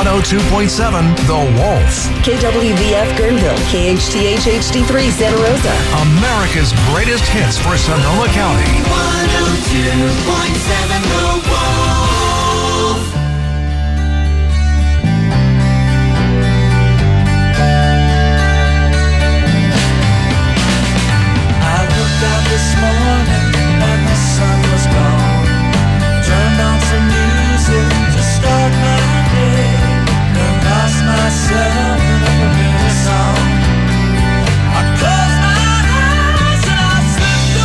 102.7 The Wolf. KWVF Guerneville, KHTH HD3 Santa Rosa. America's greatest hits for Sonoma County. 102.7 The Wolf. I looked out this morning and the sun was gone. Turned on some music to start my day. And lost myself in a familiar song. I closed my eyes and I slipped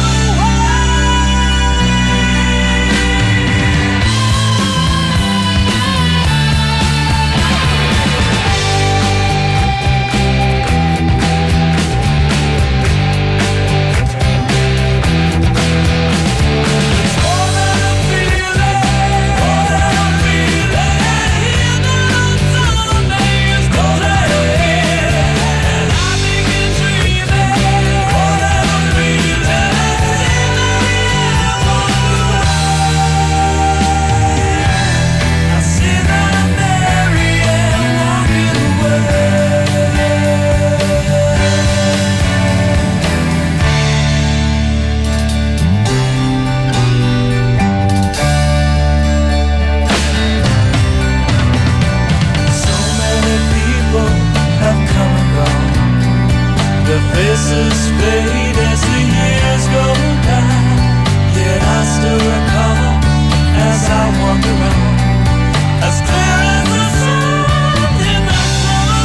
faces fade as the years go by. Yet I still recall as I wander on, as clear as the sun in the summer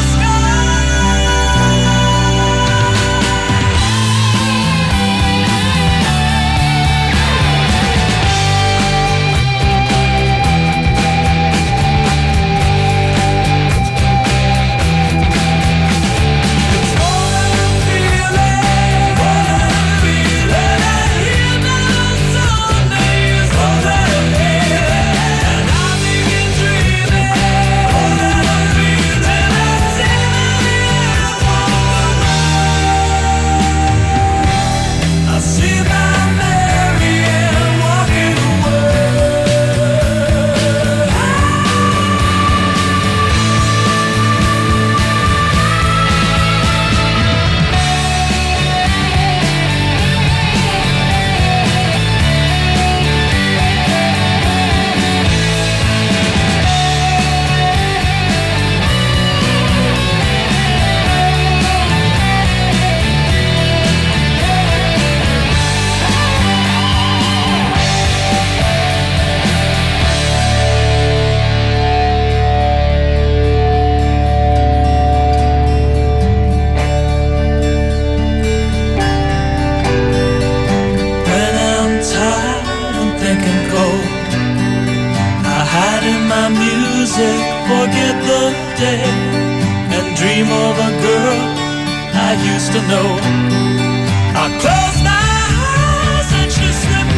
forget the day and dream of a girl I used to know. I closed my eyes and she slipped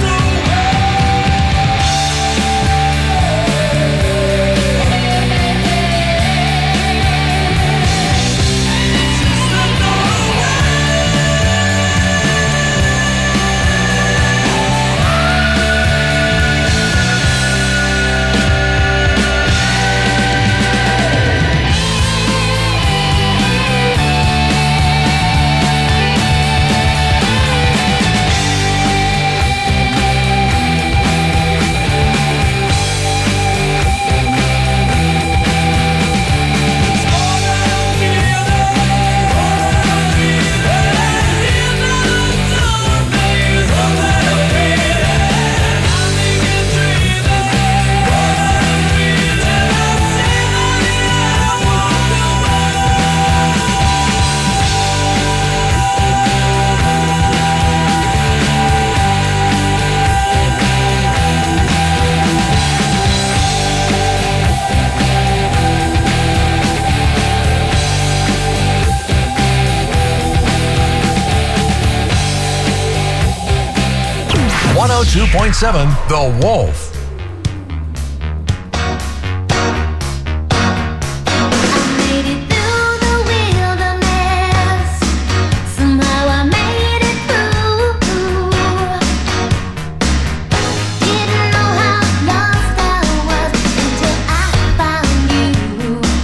.7 The Wolf. Didn't know how lost I was until I found you.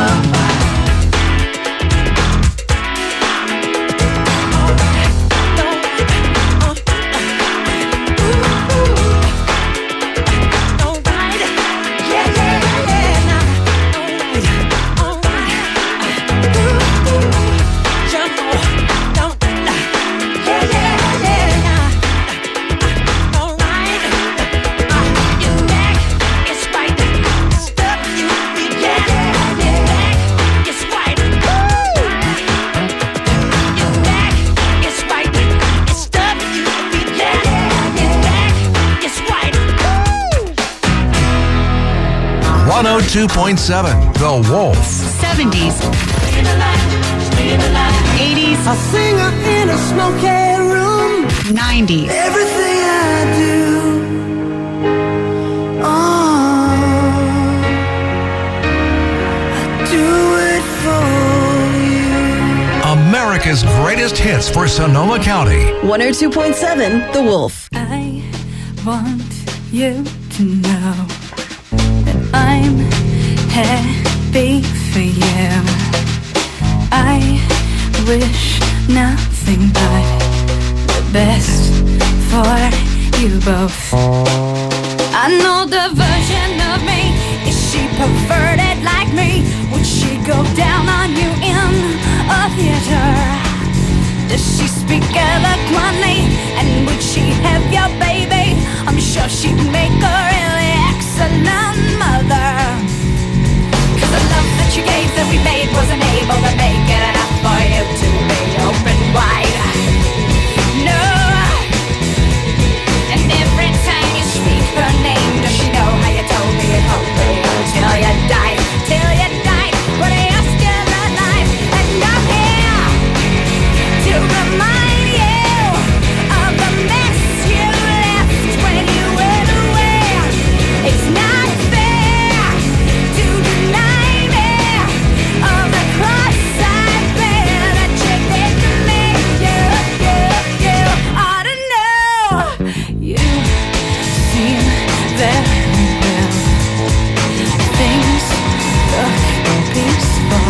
102.7 The Wolf. 70s. 80s. A singer in a smoky room. 90s. Everything I do, I do it for you. America's greatest hits for Sonoma County. 102.7 The Wolf. I want you to know that I'm happy for you. I wish nothing but the best for you both. I know the version of me. Is she perverted like me? Would she go down on you in a theater? Does she speak eloquently? And would she have your baby? I'm sure she'd make a really excellent mother. Cause the love that you gave that we made wasn't able to make it enough for you to be open wide. No. And every time you speak her name, does she know how you told me it won't be until you died? Till you died, but you're still alive. And I'm here to remind you of the mess you left when you went away. It's not fair to deny me of the cross I bear that you did to me. You ought to know. You seem very well. Things look peaceful.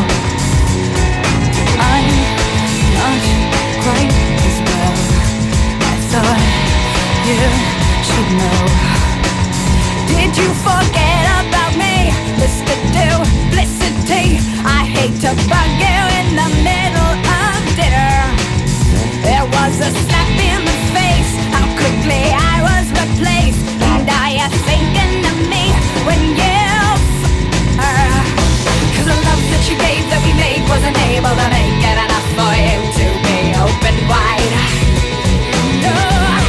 I'm not quite as well. I thought you should know. Did you forget about me? Mr. Duplicity. I hate to bug you in the middle of dinner. There was a slap in the face. How quickly I was replaced. And are you thinking of me when you her? Cause the love that you gave that we made wasn't able to make it enough for you to be open wide. No.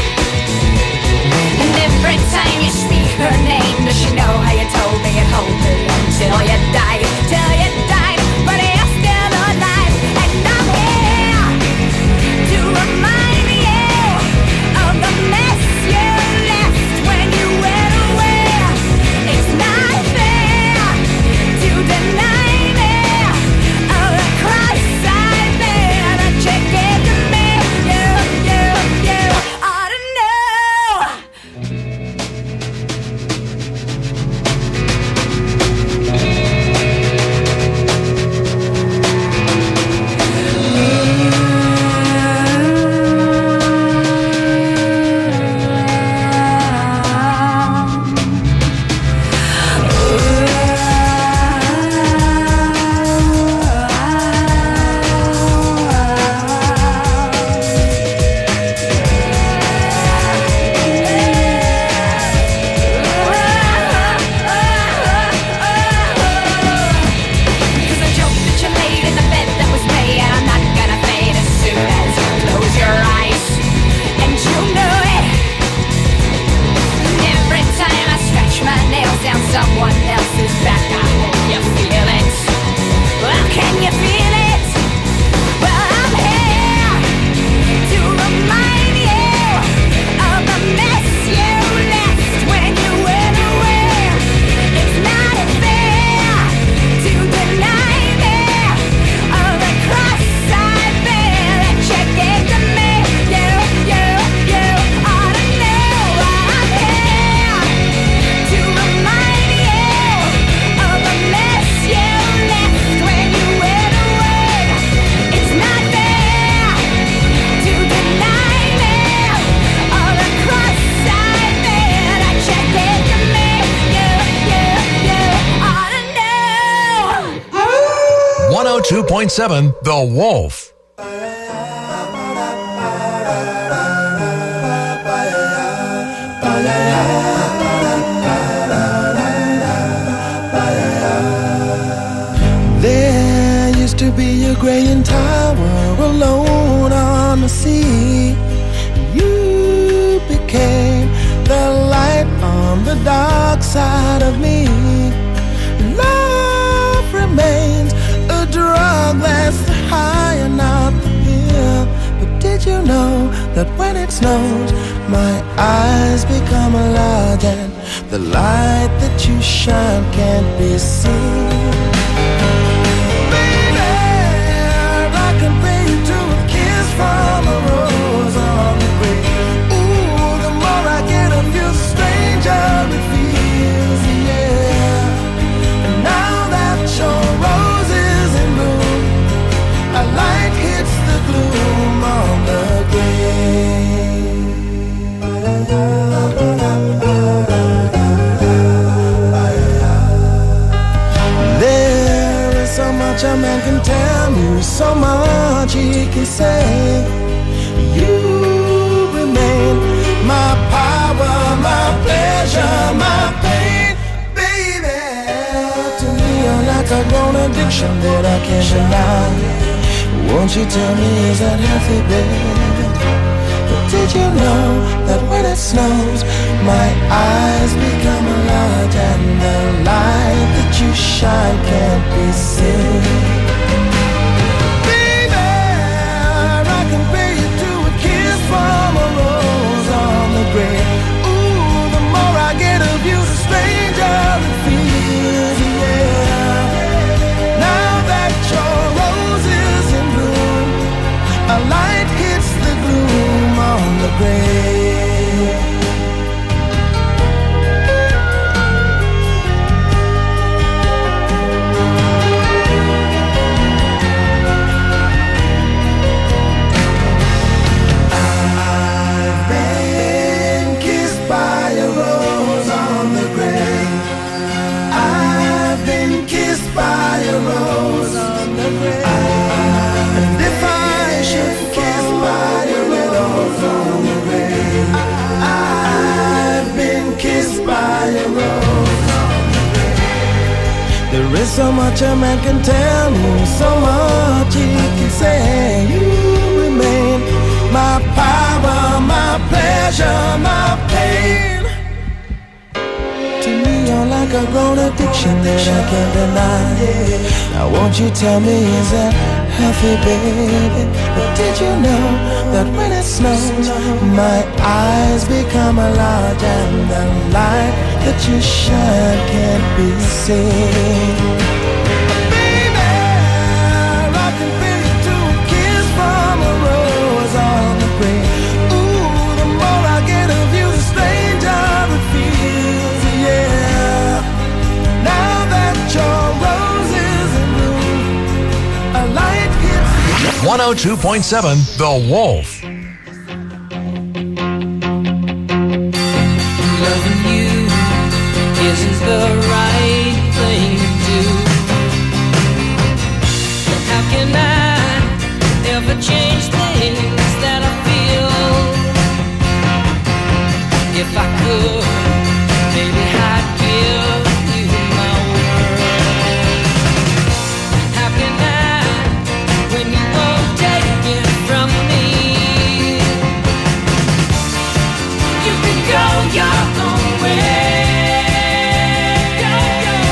And every time you speak her name, does she know how you told me it won't be until you died? Till you died, but you're still 102.7 The Wolf. There used to be a graying tower alone on the sea. You became the light on the dark side of me. Love remains a drug that's the high and not the pill. But did you know that when it snows, my eyes become large and the light that you shine can't be seen? From a rose on the grave. Ooh, the more I get of you, the stranger it feels, yeah. And now that your rose is in bloom, a light hits the gloom on the grave. There is so much a man can tell you, so much he can say. You remain my power, my pleasure, my pain, baby. To me you're like a grown addiction that I can't deny. Won't you tell me, is that healthy, baby? But did you know that when it snows, my eyes become large and the light that you shine can't be seen? From a rose on the grave. Ooh, the more I get of you, the stranger it feels, yeah. Now that your rose is in bloom, a light hits the gloom on the grave. There is so much a man can tell me, so much he can say. You remain my power, my pleasure, my pain. To me you're like a grown addiction that I can't deny. Now won't you tell me, is that healthy, baby? But did you know that when it snows, my eyes become large and the light that you shine can't be seen? Baby, I can feel you too, a kiss from a rose on the grave. Ooh, the more I get of you, the stranger it feels, yeah. Now that your rose is in bloom, a light hits 102.7 The Wolf. Loving you isn't the right thing to do. How can I ever change things that I feel? If I could, maybe I'd give you my world. How can I, when you won't take it from me? You can go your own way.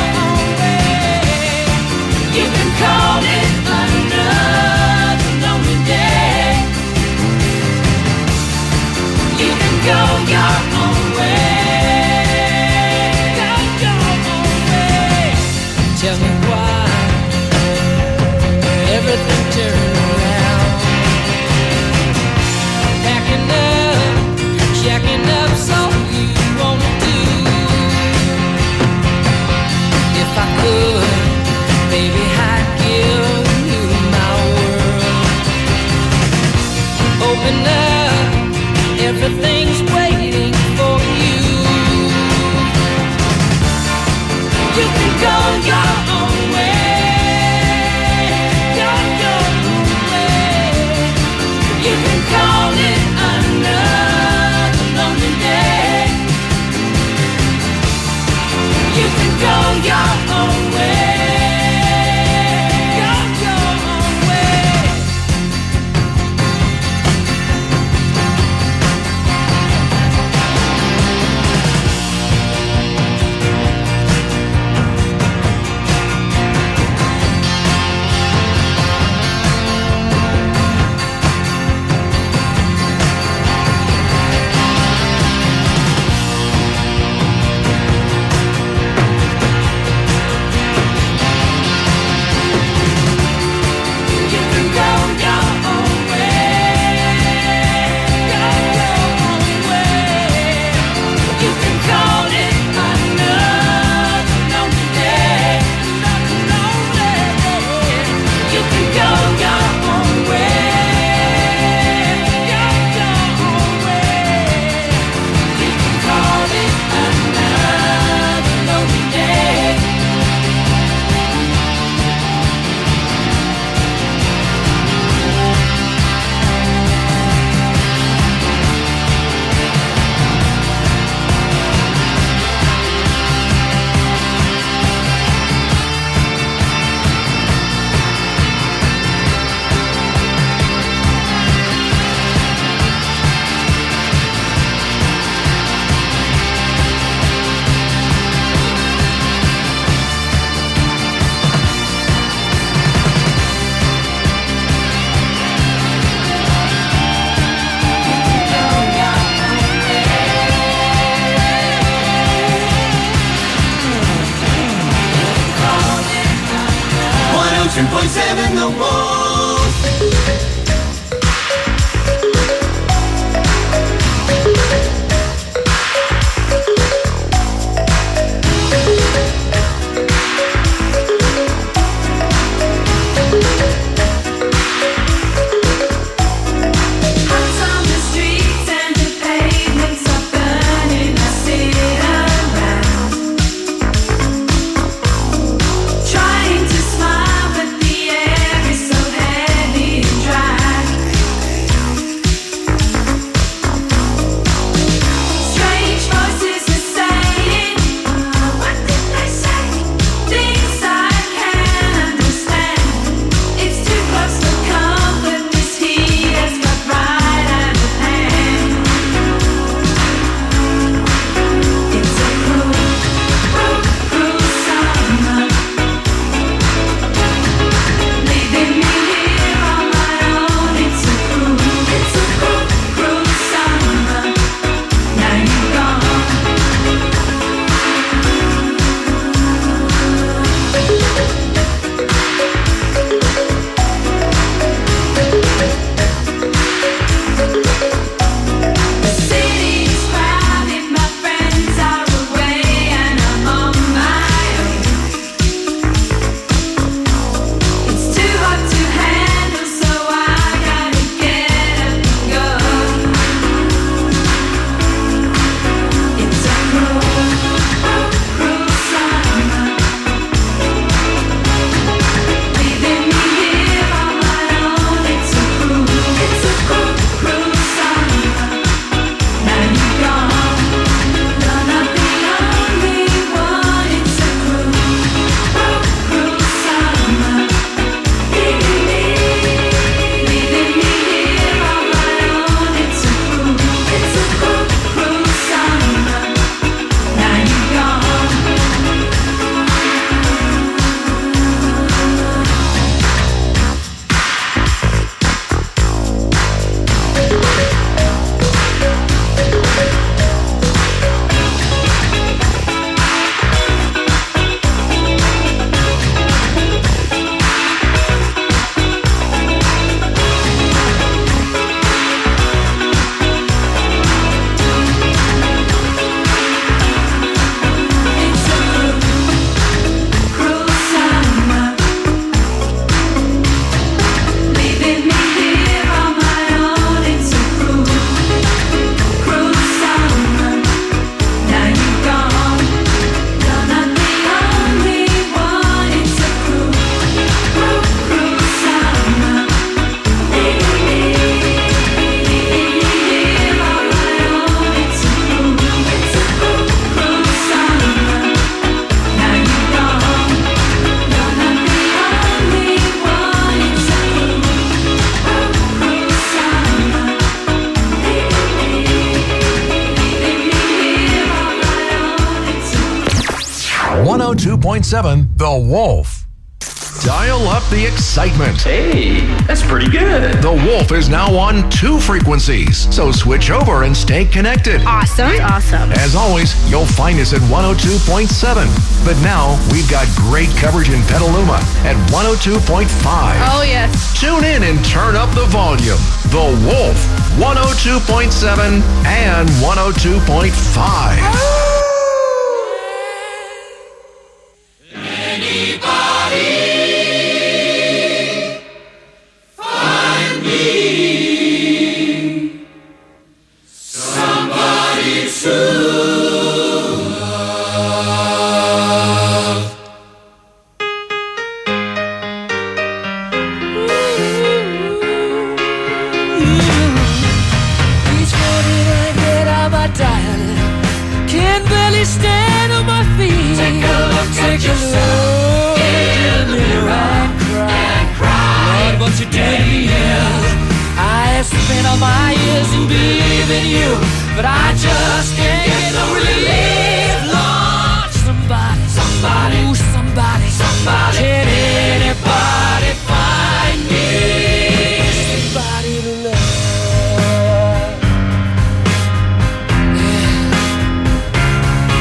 102.7 The Wolf. .7 The Wolf. Dial up the excitement. Hey, that's pretty good. The Wolf is now on 2 frequencies, so switch over and stay connected. Awesome. As always, you'll find us at 102.7. But now we've got great coverage in Petaluma at 102.5. Oh, yes. Tune in and turn up the volume. The Wolf, 102.7 and 102.5.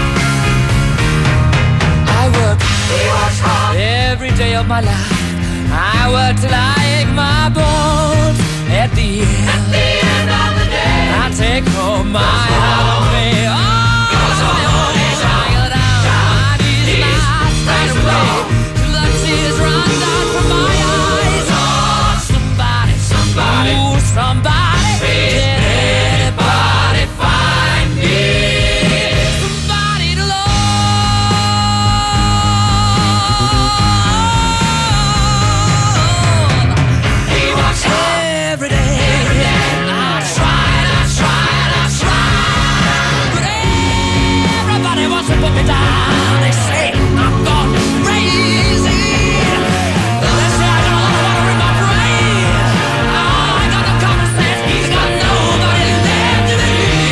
Of my life, I work till I ache my bones. At the end of the day, I take home my holiday. All on my own. I go down my knees, right away, till the tears run down from my eyes. Oh, somebody, ooh, somebody, can anybody find me somebody to love? He works every day. I try, but everybody wants to put me down. They say I'm gone crazy. They say I got a lot of water in my brain. Oh, I got no common sense. I got nobody left to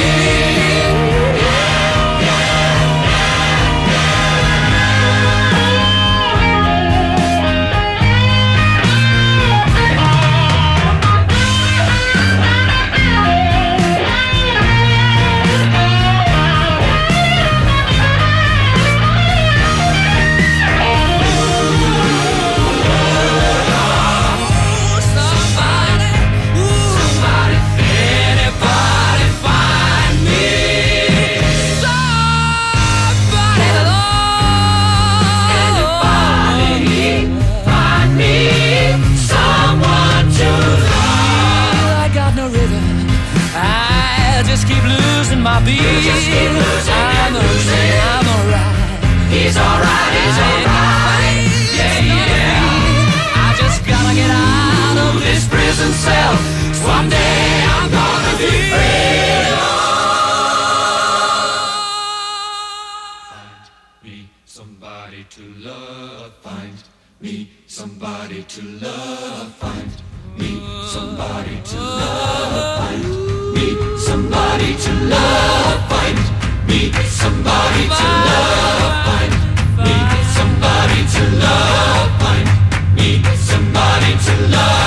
my beat. I'm alright. He's alright. Yeah. I just gotta get out of this prison cell. Someday I'm gonna be free. Find me somebody to love. Find me somebody to love. Find me somebody to love. Find me somebody to love, find me somebody to love, find me somebody to love, find me somebody to love.